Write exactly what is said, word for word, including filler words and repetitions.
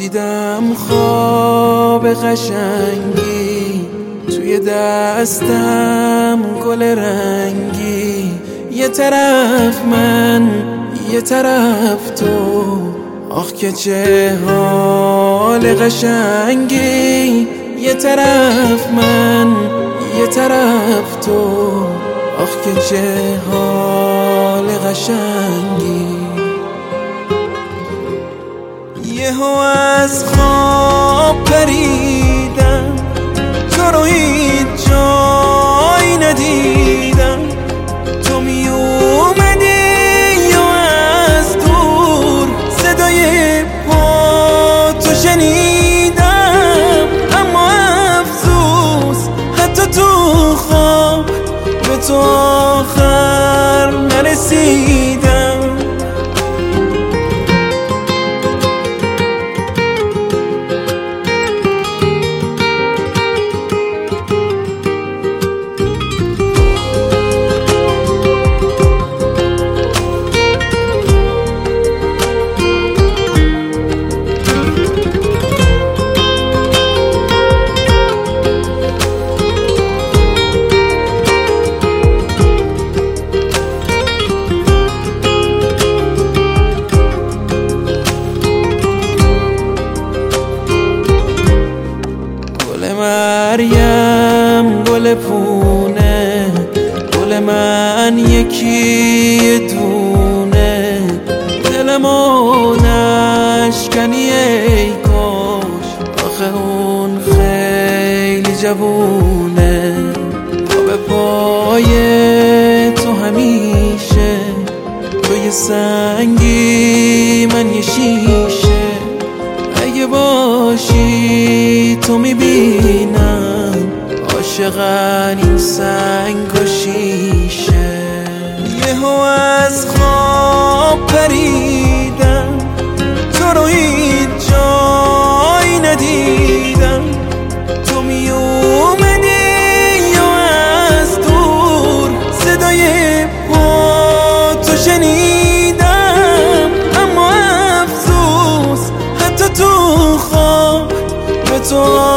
دیدم خواب قشنگی، توی دستم گل رنگی، یه طرف من یه طرف تو، آخ که چه حال قشنگی، یه طرف من یه طرف تو، آخ که چه حال قشنگی. یهو از خواب پریدم، تو رو هیچ جایی ندیدم، تو می اومدی یا از دور صدای پا تو شنیدم، اما افسوس حتی تو خواب به تو آخر نرسیدم. مریم گل پونه، گل من یکی دونه، دلمو نشکنی ای کاش، آخه اون خیلی جوونه. تا به پای تو همیشه، تو یه سنگی من یه شیشه، اگه باشی تو میبینم عاشقن این سنگ و شیشه. یهو از خواب پریدم، تو رو هیچ جایی ندیدم، تو می اومدی یا از دور صدای پا تو شنیدم، اما افسوس حتی تو خواب به تو